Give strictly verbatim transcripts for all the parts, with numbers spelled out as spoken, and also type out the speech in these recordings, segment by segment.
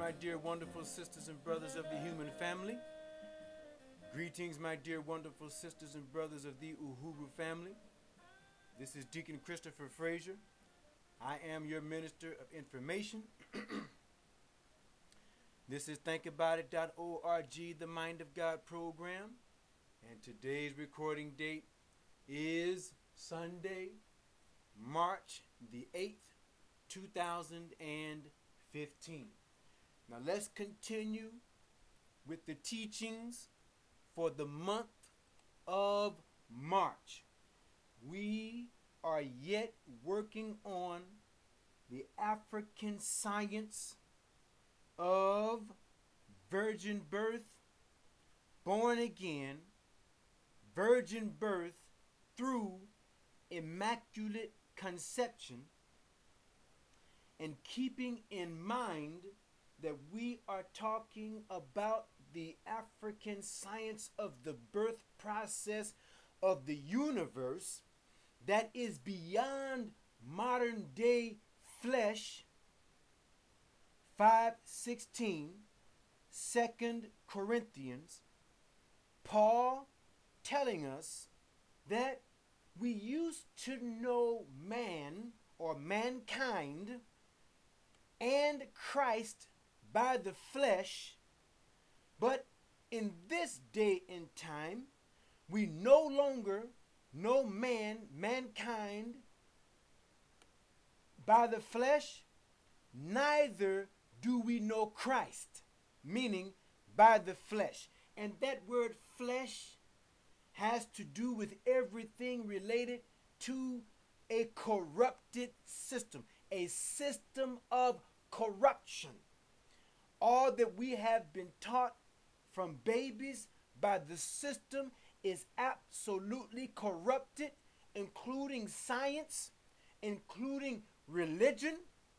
my dear wonderful sisters and brothers of the human family. Greetings, my dear wonderful sisters and brothers of the Uhuru family. This is Deacon Christopher Frazier. I am your minister of information. This is think about it dot org, the Mind of God program. And today's recording date is Sunday, March the eighth, two thousand fifteen. Now let's continue with the teachings for the month of March. We are yet working on the African science of virgin birth, born again, virgin birth through immaculate conception, and keeping in mind that we are talking about the African science of the birth process of the universe that is beyond modern day flesh. five sixteen, Second Corinthians, Paul telling us that we used to know man or mankind and Christ by the flesh, but in this day and time, we no longer know man, mankind by the flesh, neither do we know Christ, meaning by the flesh. And that word flesh has to do with everything related to a corrupted system, a system of corruption. All that we have been taught from babies by the system is absolutely corrupted, including science, including religion.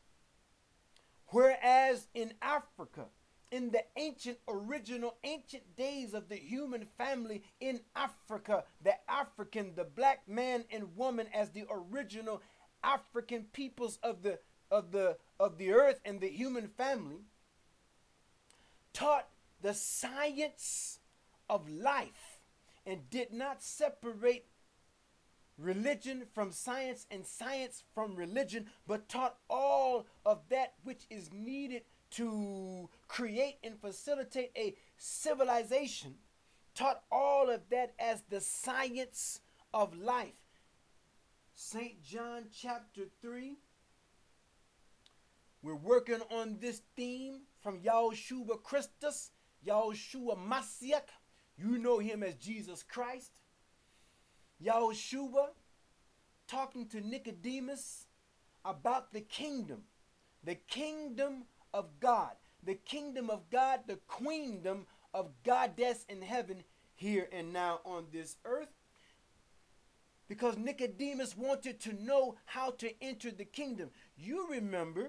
Whereas in Africa, in the ancient, original, ancient days of the human family in Africa, the African, the black man and woman as the original African peoples of the of the of the earth and the human family, taught the science of life and did not separate religion from science and science from religion, but taught all of that which is needed to create and facilitate a civilization, taught all of that as the science of life. Saint John chapter three, we're working on this theme from Yahushua Christus, Yahushua Mashiach. You know him as Jesus Christ. Yahushua talking to Nicodemus about the kingdom, the kingdom of God, the kingdom of God, the queendom of Goddess in heaven here and now on this earth. Because Nicodemus wanted to know how to enter the kingdom. You remember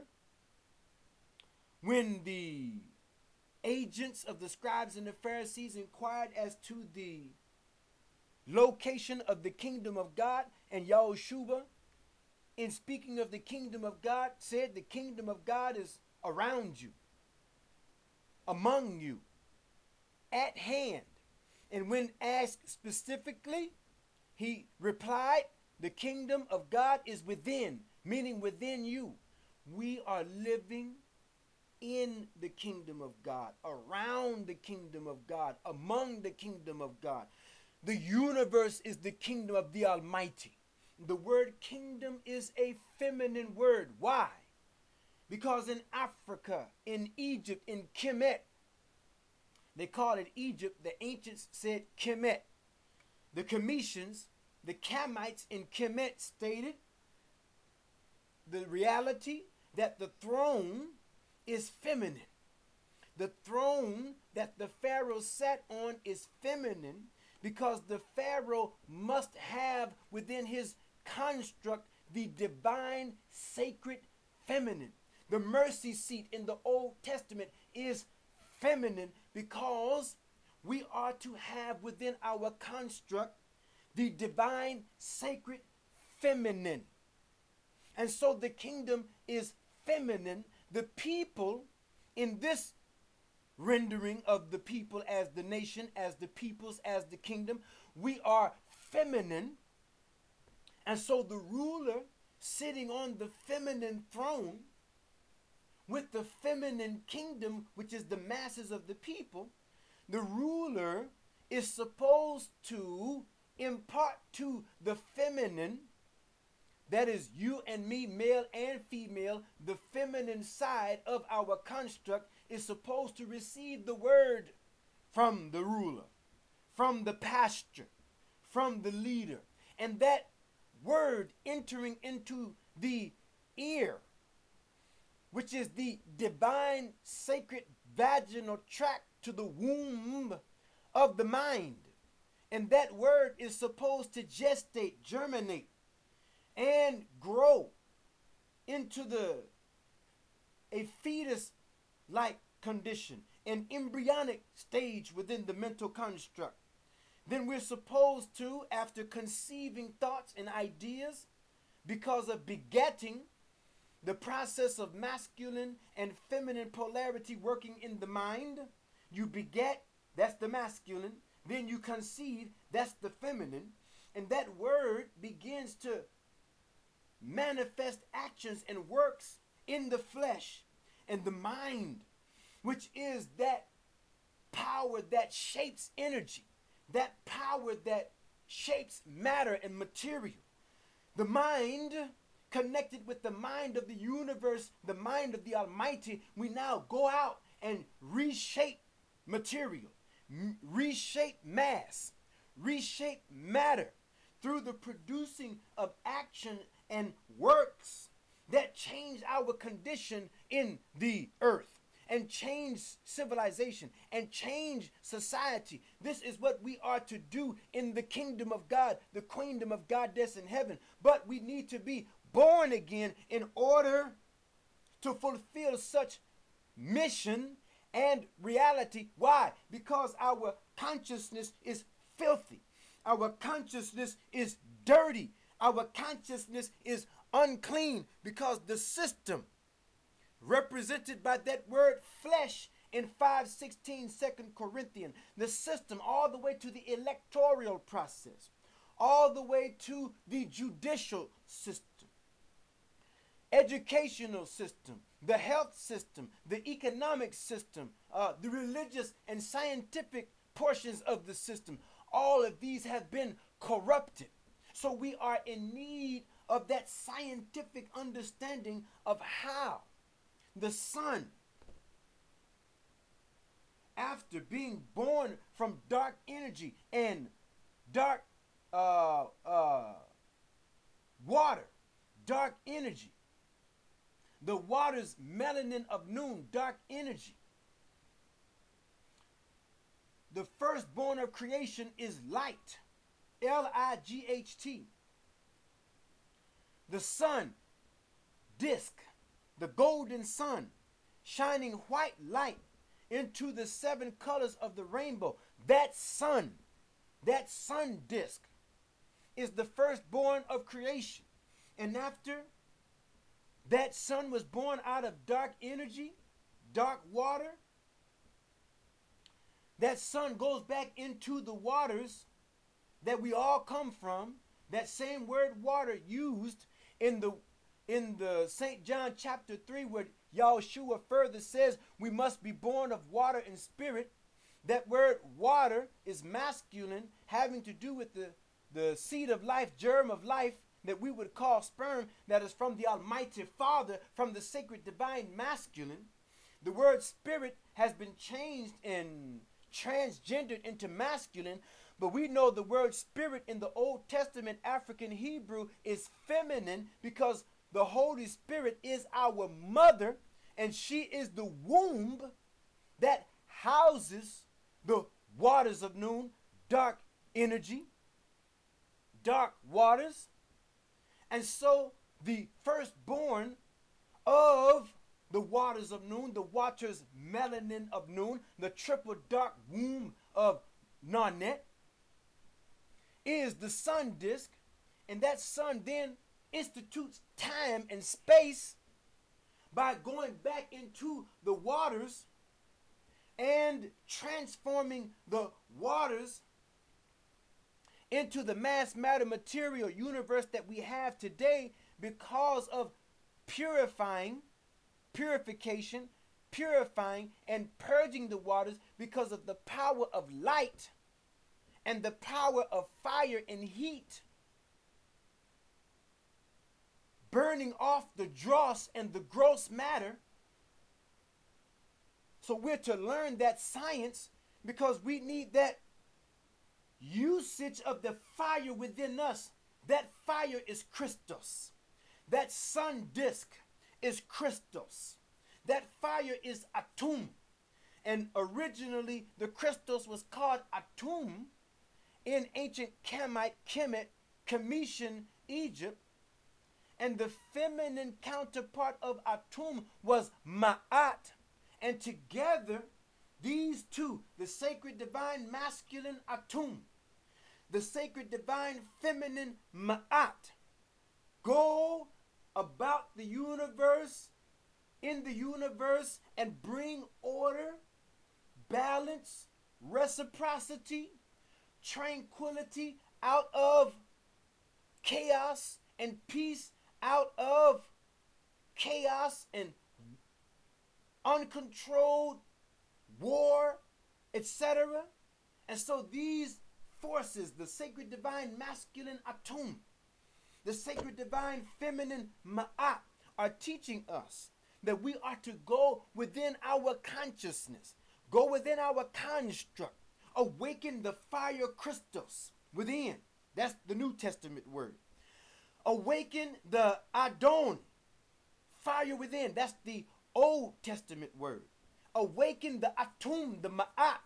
when the agents of the scribes and the Pharisees inquired as to the location of the kingdom of God, and Yahushua, in speaking of the kingdom of God, said the kingdom of God is around you, among you, at hand. And when asked specifically, he replied, the kingdom of God is within, meaning within you. We are living in the kingdom of God, around the kingdom of God, among the kingdom of God. The universe is the kingdom of the Almighty. The word kingdom is a feminine word. Why? Because in Africa, in Egypt, in Kemet, they called it Egypt. The ancients said Kemet. The Cometians, the Kamites in Kemet stated the reality that the throne is feminine. The throne that the Pharaoh sat on is feminine because the Pharaoh must have within his construct the divine, sacred feminine. The mercy seat in the Old Testament is feminine because we are to have within our construct the divine, sacred feminine. And so the kingdom is feminine. The people in this rendering of the people as the nation, as the peoples, as the kingdom, we are feminine. And so the ruler sitting on the feminine throne with the feminine kingdom, which is the masses of the people, the ruler is supposed to impart to the feminine, that is you and me, male and female, the feminine side of our construct is supposed to receive the word from the ruler, from the pastor, from the leader. And that word entering into the ear, which is the divine sacred vaginal tract to the womb of the mind. And that word is supposed to gestate, germinate, and grow into the a fetus-like condition, an embryonic stage within the mental construct. Then we're supposed to, after conceiving thoughts and ideas, because of begetting, the process of masculine and feminine polarity working in the mind, you beget, that's the masculine, then you conceive, that's the feminine, and that word begins to manifest actions and works in the flesh and the mind, which is that power that shapes energy, that power that shapes matter and material. The mind, connected with the mind of the universe, the mind of the Almighty, we now go out and reshape material, m- reshape mass, reshape matter through the producing of action and works that change our condition in the earth and change civilization and change society. This is what we are to do in the kingdom of God, the kingdom of God that's in heaven. But we need to be born again in order to fulfill such mission and reality. Why? Because our consciousness is filthy. Our consciousness is dirty. Our consciousness is unclean, because the system represented by that word flesh in five sixteen Second Corinthians, the system all the way to the electoral process, all the way to the judicial system, educational system, the health system, the economic system, uh, the religious and scientific portions of the system, all of these have been corrupted. So we are in need of that scientific understanding of how the Son, after being born from dark energy and dark uh, uh, water, dark energy, the water's melanin of noon, dark energy. The firstborn of creation is light, L I G H T. The sun, disk, the golden sun, shining white light into the seven colors of the rainbow. That sun, that sun disk, is the firstborn of creation. And after that sun was born out of dark energy, dark water, that sun goes back into the waters that we all come from. That same word water used in the in the Saint John chapter three, where Yahushua further says we must be born of water and spirit. That word water is masculine, having to do with the, the seed of life, germ of life, that we would call sperm, that is from the Almighty Father, from the sacred divine masculine. The word spirit has been changed and transgendered into masculine, but we know the word spirit in the Old Testament African Hebrew is feminine, because the Holy Spirit is our mother, and she is the womb that houses the waters of noon, dark energy, dark waters. And so the firstborn of the waters of noon, the waters melanin of noon, the triple dark womb of Narnet, is the sun disk. And that sun then institutes time and space by going back into the waters and transforming the waters into the mass matter material universe that we have today because of purifying, purification, purifying and purging the waters because of the power of light and the power of fire and heat, burning off the dross and the gross matter. So we're to learn that science because we need that usage of the fire within us. That fire is Christos. That sun disk is Christos. That fire is Atum. And originally the Christos was called Atum in ancient Kamite, Kemet, Cometian Egypt. And the feminine counterpart of Atum was Ma'at. And together, these two, the sacred divine masculine Atum, the sacred divine feminine Ma'at, go about the universe, in the universe, and bring order, balance, reciprocity, tranquility out of chaos, and peace out of chaos and uncontrolled war, et cetera. And so these forces, the sacred divine masculine Atum, the sacred divine feminine Ma'at, are teaching us that we are to go within our consciousness, go within our construct, awaken the fire Christos within. That's the New Testament word. Awaken the Adon, fire within. That's the Old Testament word. Awaken the Atum, the Ma'at.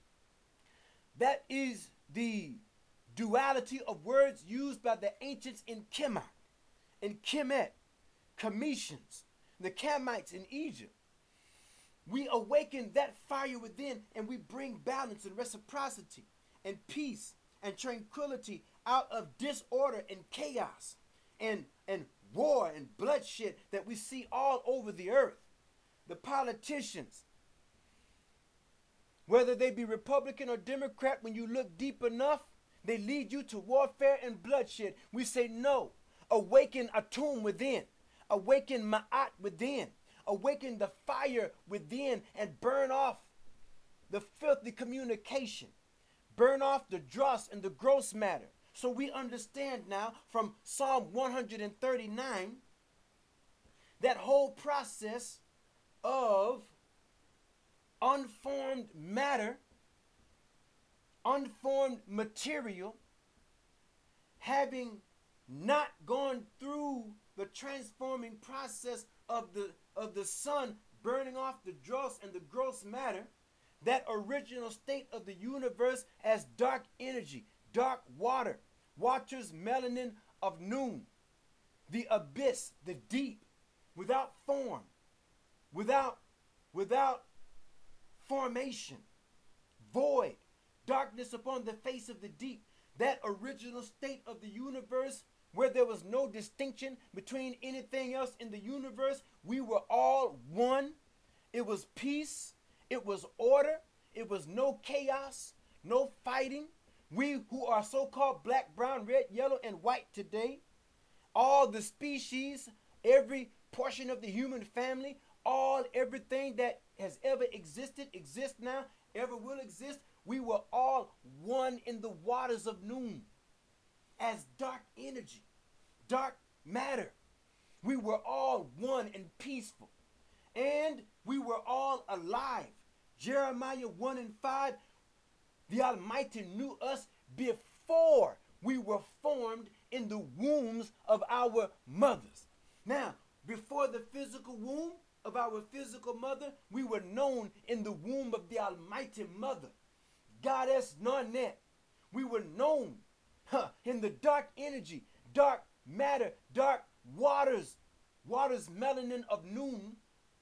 That is the duality of words used by the ancients in Kemet, in Kemet, Cometians, the Kamites in Egypt. We awaken that fire within and we bring balance and reciprocity and peace and tranquility out of disorder and chaos and, and war and bloodshed that we see all over the earth. The politicians, whether they be Republican or Democrat, when you look deep enough, they lead you to warfare and bloodshed. We say no. Awaken Atum within. Awaken Ma'at within. Awaken the fire within and burn off the filthy communication. Burn off the dross and the gross matter. So we understand now from Psalm one thirty-nine that whole process of unformed matter, unformed material, having not gone through the transforming process of the of the sun burning off the dross and the gross matter, that original state of the universe as dark energy, dark water, waters melanin of noon, the abyss, the deep, without form, without without formation, void, darkness upon the face of the deep, that original state of the universe where there was no distinction between anything else in the universe. We were all one. It was peace. It was order. It was no chaos, no fighting. We who are so-called black, brown, red, yellow, and white today, all the species, every portion of the human family, all everything that has ever existed, exists now, ever will exist, we were all one in the waters of noon as dark energy, dark matter. We were all one and peaceful. And we were all alive. Jeremiah one and five, the Almighty knew us before we were formed in the wombs of our mothers. Now, before the physical womb of our physical mother, we were known in the womb of the Almighty Mother, Goddess Nonet. We were known huh, in the dark energy, dark matter, dark waters, waters melanin of noon.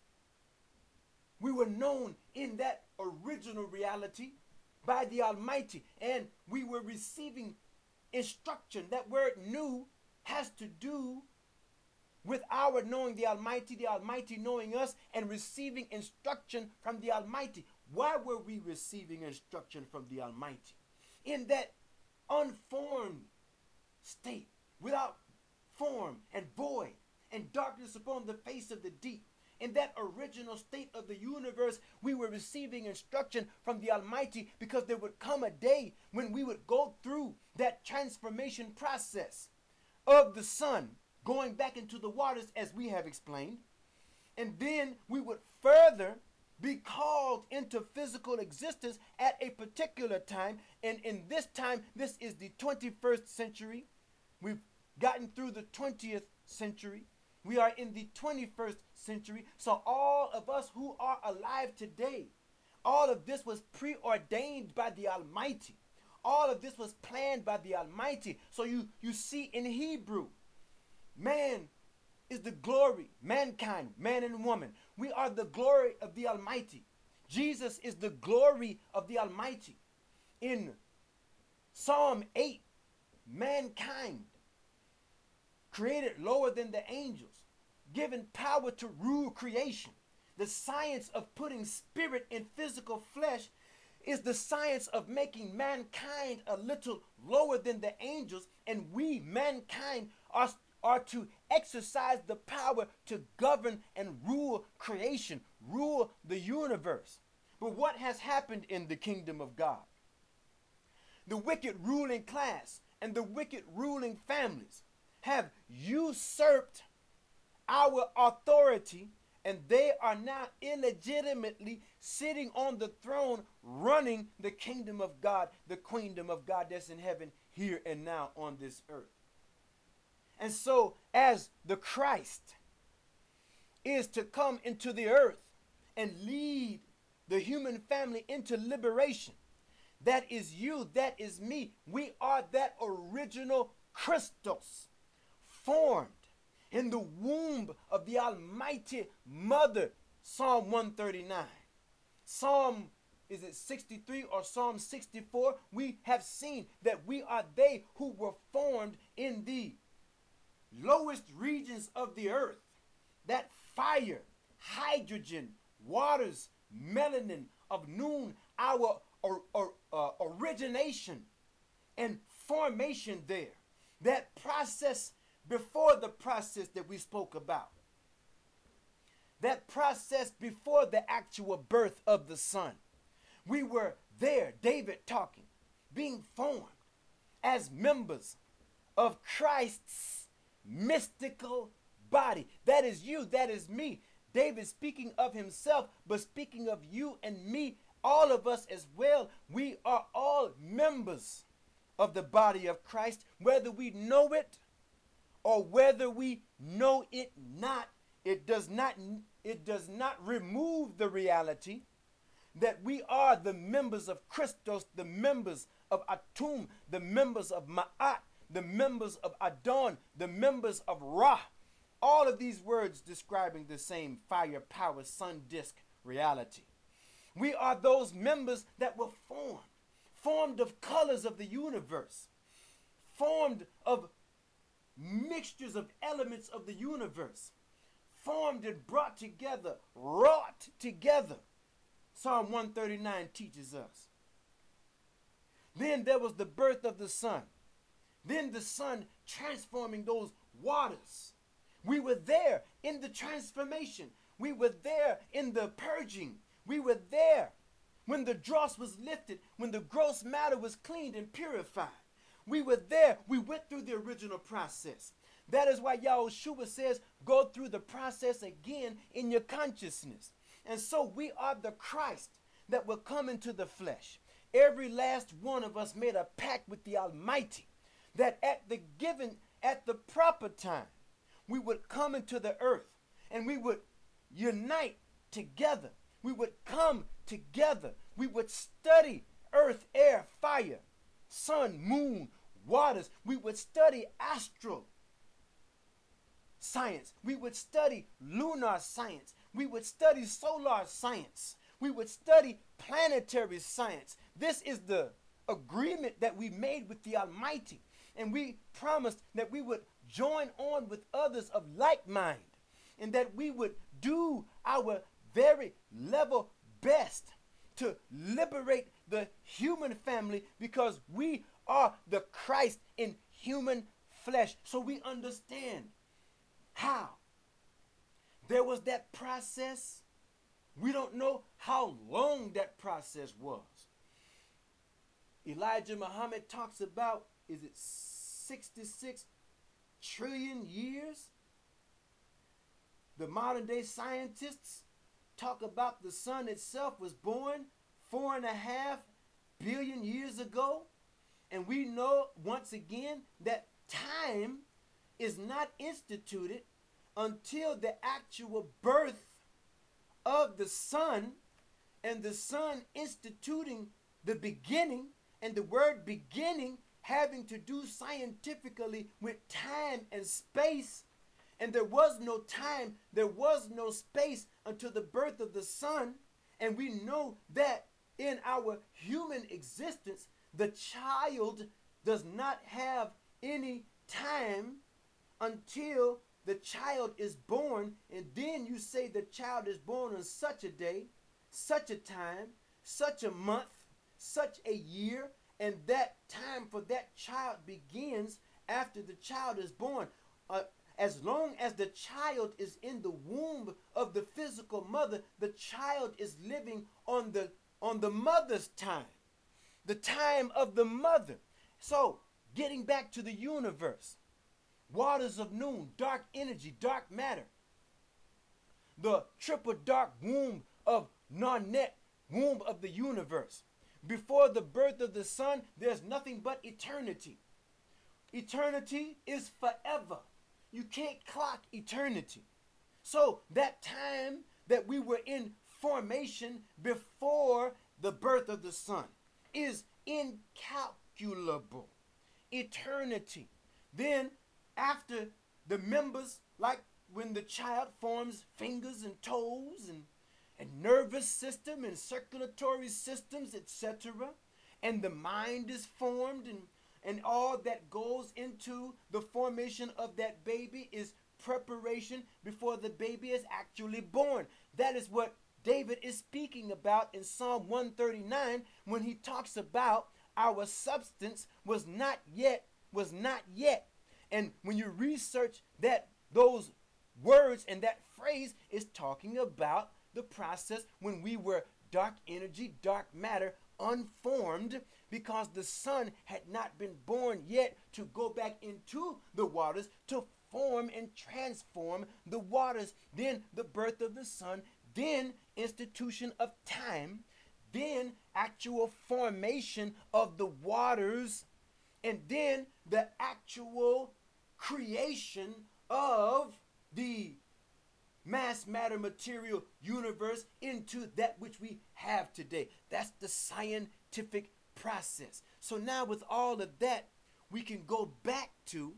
We were known in that original reality by the Almighty, and we were receiving instruction. That word "new" has to do with our knowing the Almighty, the Almighty knowing us, and receiving instruction from the Almighty. Why were we receiving instruction from the Almighty? In that unformed state, without form and void, and darkness upon the face of the deep, in that original state of the universe, we were receiving instruction from the Almighty, because there would come a day when we would go through that transformation process of the Son going back into the waters, as we have explained. And then we would further be called into physical existence at a particular time. And in this time, this is the twenty-first century. We've gotten through the twentieth century. We are in the twenty-first century. So all of us who are alive today, all of this was preordained by the Almighty. All of this was planned by the Almighty. So you, you see in Hebrew, man is the glory, mankind, man and woman. We are the glory of the Almighty. Jesus is the glory of the Almighty. In Psalm eight, mankind created lower than the angels, given power to rule creation. The science of putting spirit in physical flesh is the science of making mankind a little lower than the angels, and we, mankind, are, are to exercise the power to govern and rule creation, rule the universe. But what has happened in the kingdom of God? The wicked ruling class and the wicked ruling families have usurped our authority, and they are now illegitimately sitting on the throne, running the kingdom of God, the queendom of God that's in heaven, here and now on this earth. And so, as the Christ is to come into the earth and lead the human family into liberation, that is you, that is me. We are that original Christos, formed in the womb of the Almighty Mother. Psalm one thirty-nine. Psalm, is it sixty-three or Psalm sixty-four? We have seen that we are they who were formed in the lowest regions of the earth. That fire, hydrogen, waters, melanin of noon, our or, or, uh, origination and formation there. That process before the process that we spoke about. That process before the actual birth of the Son. We were there, David talking, being formed as members of Christ's mystical body. That is you, that is me. David speaking of himself, but speaking of you and me, all of us as well. We are all members of the body of Christ, whether we know it or whether we know it not. It does not, it does not remove the reality that we are the members of Christos, the members of Atum, the members of Ma'at, the members of Adon, the members of Ra. All of these words describing the same fire, power, sun disk reality. We are those members that were formed, formed of colors of the universe, formed of mixtures of elements of the universe, formed and brought together, wrought together. Psalm one thirty-nine teaches us. Then there was the birth of the Son. Then the Son transforming those waters. We were there in the transformation. We were there in the purging. We were there when the dross was lifted, when the gross matter was cleaned and purified. We were there. We went through the original process. That is why Yahushua says, go through the process again in your consciousness. And so we are the Christ that will come into the flesh. Every last one of us made a pact with the Almighty that at the given, at the proper time, we would come into the earth and we would unite together. We would come together. We would study earth, air, fire, sun, moon, waters. We would study astral science. We would study lunar science. We would study solar science. We would study planetary science. This is the agreement that we made with the Almighty. And we promised that we would join on with others of like mind, and that we would do our very level best to liberate the human family, because we are the Christ in human flesh. So we understand how there was that process. We don't know how long that process was. Elijah Muhammad talks about, is it sixty-six trillion years? The modern day scientists talk about the sun itself was born four and a half billion years ago. And we know once again that time is not instituted until the actual birth of the sun, and the sun instituting the beginning, and the word beginning having to do scientifically with time and space. And there was no time, there was no space until the birth of the sun. And we know that in our human existence, the child does not have any time until the child is born. And then you say the child is born on such a day, such a time, such a month, such a year, and that time for that child begins after the child is born. Uh, as long as the child is in the womb of the physical mother, the child is living on the on the mother's time, the time of the mother. So, getting back to the universe, waters of noon, dark energy, dark matter, the triple dark womb of Narnet, womb of the universe. Before the birth of the sun, there's nothing but eternity. Eternity is forever. You can't clock eternity. So that time that we were in formation before the birth of the sun is incalculable. Eternity. Then after the members, like when the child forms fingers and toes and and nervous system and circulatory systems, et cetera, and the mind is formed, and and all that goes into the formation of that baby is preparation before the baby is actually born. That is what David is speaking about in Psalm one thirty-nine when he talks about our substance was not yet, was not yet. And when you research that, those words and that phrase is talking about the process when we were dark energy, dark matter, unformed, because the sun had not been born yet to go back into the waters to form and transform the waters. Then the birth of the sun, then institution of time, then actual formation of the waters, and then the actual creation of the mass matter material universe into that which we have today. That's the scientific process. So now with all of that, we can go back to,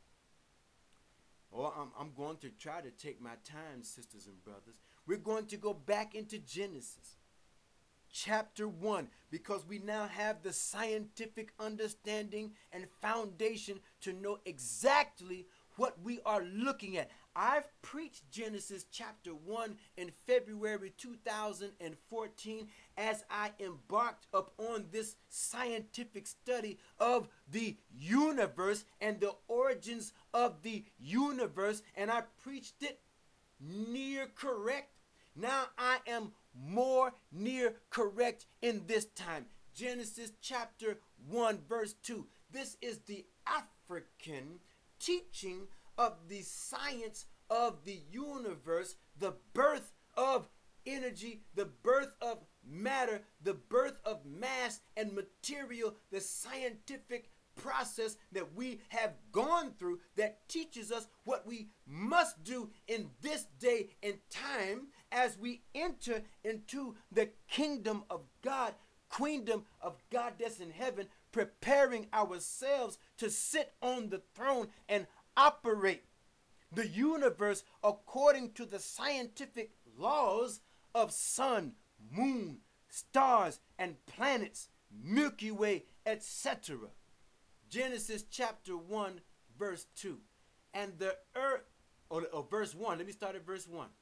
or I'm, I'm going to try to take my time, sisters and brothers. We're going to go back into Genesis chapter one, because we now have the scientific understanding and foundation to know exactly what we are looking at. I've preached Genesis chapter one in February two thousand fourteen as I embarked upon this scientific study of the universe and the origins of the universe, and I preached it near correct. Now I am more near correct in this time. Genesis chapter one verse two. This is the African teaching of the science of the universe, the birth of energy, the birth of matter, the birth of mass and material, the scientific process that we have gone through that teaches us what we must do in this day and time as we enter into the kingdom of God, queendom of God that's in heaven, preparing ourselves to sit on the throne and operate the universe according to the scientific laws of sun, moon, stars, and planets, Milky Way, et cetera. Genesis chapter one, verse two. and the earth, or, or verse one. Let me start at verse one.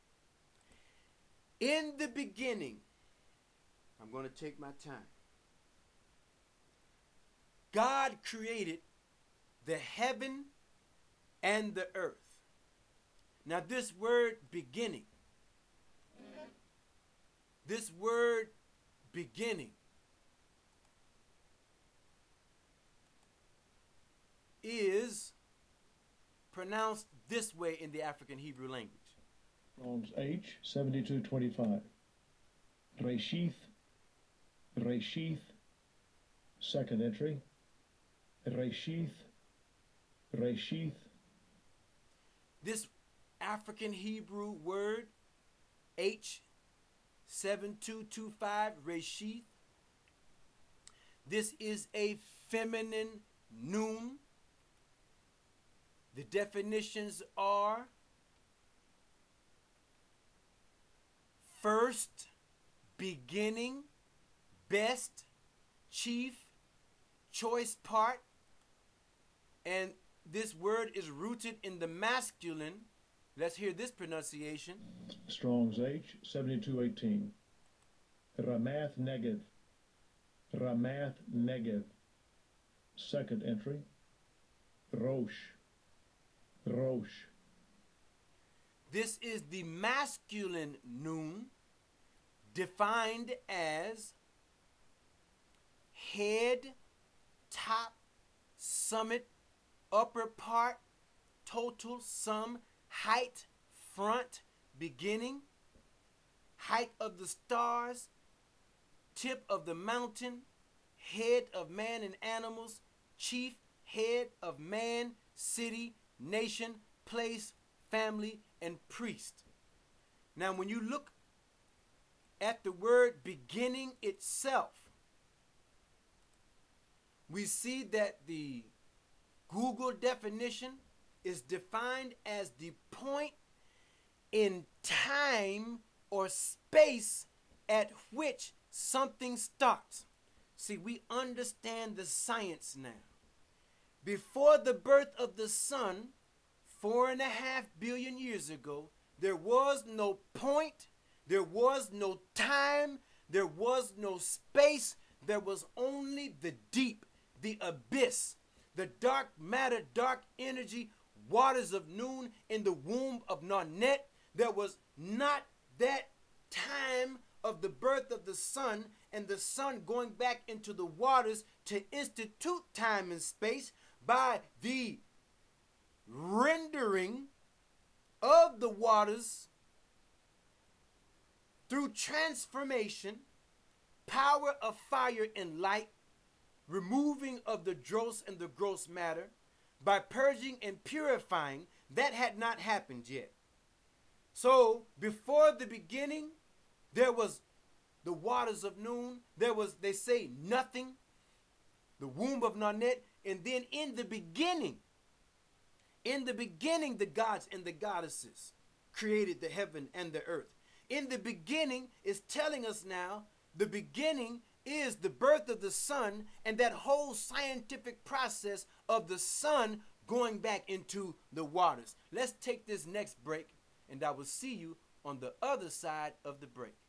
In the beginning, I'm going to take my time. God created the heaven and the earth. Now this word beginning, this word beginning is pronounced this way in the African Hebrew language. Strong's H, seventy-two twenty-five. Reshith, Reshith, second entry. Reshith, Reshith. This African Hebrew word, H seven two two five, Reshith, this is a feminine noun. The definitions are first, beginning, best, chief, choice part, and this word is rooted in the masculine. Let's hear this pronunciation. Strong's H, seventy-two eighteen. Ramath Negev, Ramath Negev, second entry. Rosh, Rosh. This is the masculine noun, defined as head, top, summit, upper part, total, sum, height, front, beginning, height of the stars, tip of the mountain, head of man and animals, chief, head of man, city, nation, place, family, and priest. Now, when you look at the word beginning itself, we see that the Google definition is defined as the point in time or space at which something starts. See, we understand the science now. Before the birth of the sun, four and a half billion years ago, there was no point, there was no time, there was no space, there was only the deep, the abyss, the dark matter, dark energy, waters of noon in the womb of Narnet. There was not that time of the birth of the sun and the sun going back into the waters to institute time and space by the rendering of the waters through transformation, power of fire and light, removing of the dross and the gross matter, by purging and purifying. That had not happened yet. So before the beginning, there was the waters of noon. There was, they say, nothing, the womb of Narnet. And then in the beginning, in the beginning, the gods and the goddesses created the heaven and the earth. In the beginning is telling us now, the beginning is the birth of the sun and that whole scientific process of the sun going back into the waters. Let's take this next break, and I will see you on the other side of the break.